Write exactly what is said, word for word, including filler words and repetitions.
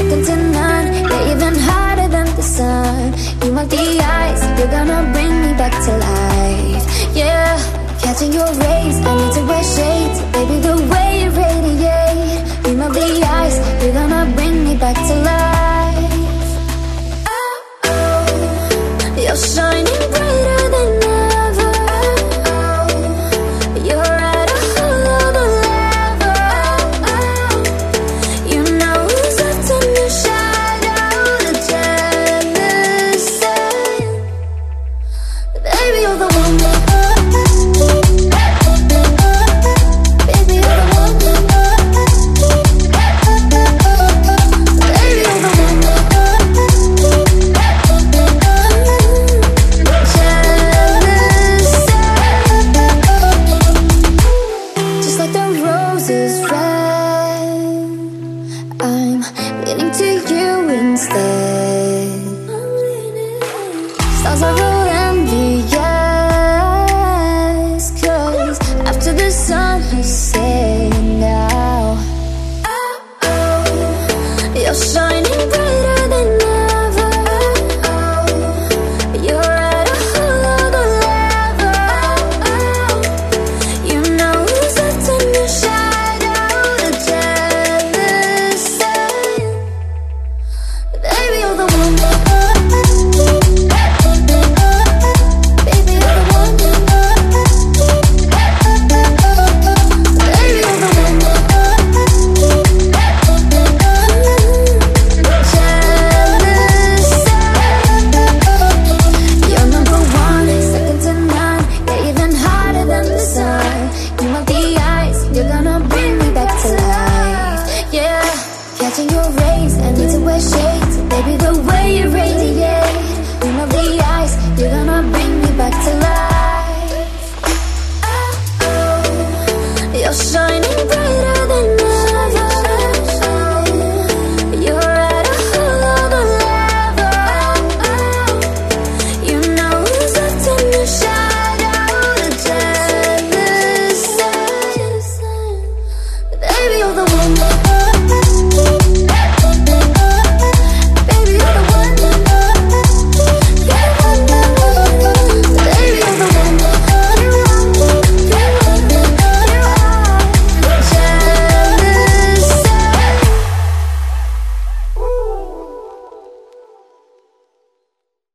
second to none. You're even hotter than the sun. You mark the eyes, you're gonna bring me back to life. Yeah, catching your rays, I need to wear shades. Baby, the way you radiate. You mark the eyes, you're gonna bring me back to life. Oh, oh, you're shining brighter than ever. Oh, you're at a whole other level. Oh, you know who's left in your shadow, the jealous side. Baby, you're the one. Baby, you're the one. Baby, you're the one. Jealous side. Just like the roses red, I'm leaning to you instead.